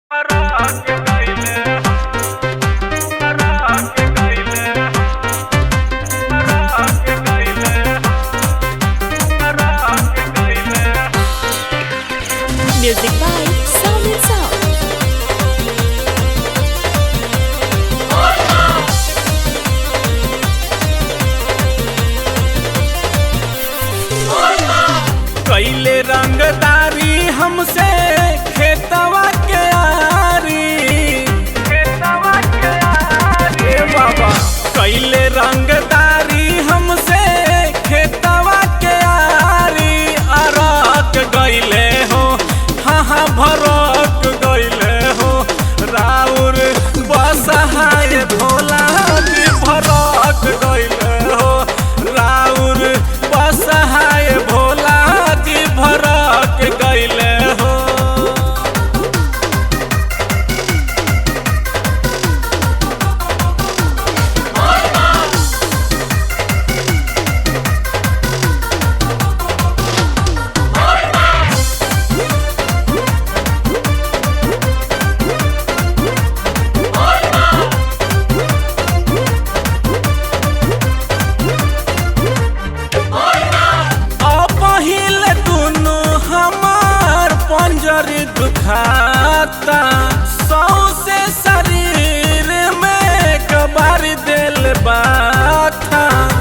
Music by Sound and Sound. कैले रंगदारी हमसे खेतवा के आरी बाबा कैले रंगदारी हमसे खेतवा के आरी अरक गईले हो हाँ भरक गईले हो राउर बसहाय भोला जी भरक गईले हो राउर बसहाय भोला जी भरक गईले हो। पंजरी दुखाता सौसे शरीर में कबार दिल बाथा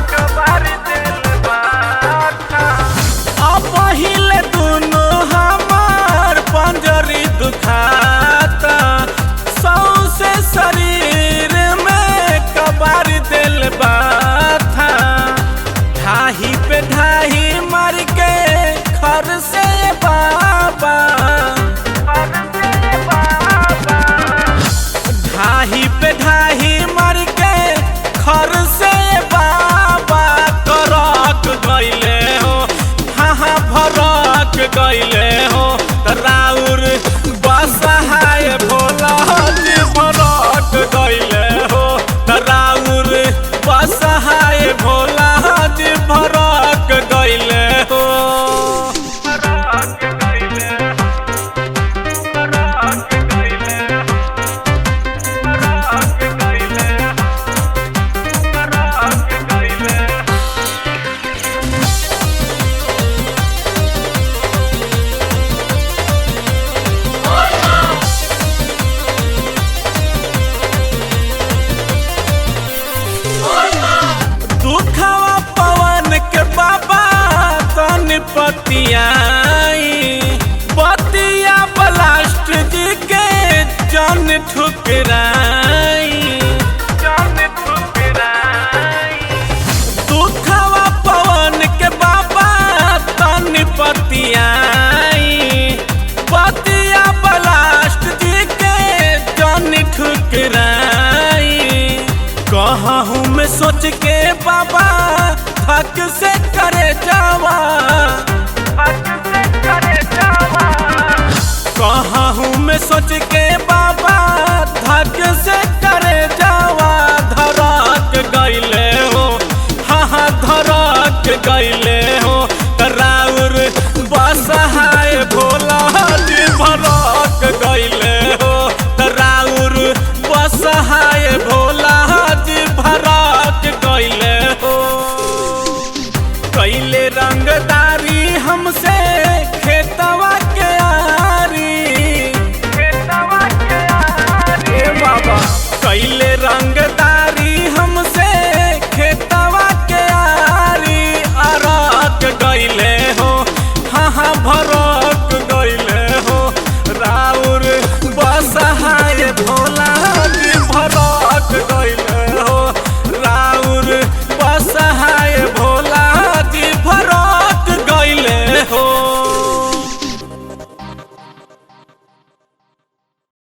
अब पहिले दोनों हमार पंजरी दुखाता सौसे शरीर में कबार दिल बाथा ढाही पे ढाही मर के खर से ढाही पे ढाही मर के खर से बाबा करक गईले हो हाँ भरक गईले हो राउर बसहाय भोला जी भरक गईले हो राउर बसहाय भोला जी भरक गईले हो। दुखवा पवन के बाबा तन पतियाई बतिया ब्लास्ट जी के जन ठुकराई दुखवा पवन के बाबा तन पतियाई बतिया ब्लास्ट जी के जन ठुकराई कहूँ मैं सोच के बाबा थक से करे जावा कहूँ मैं सोच के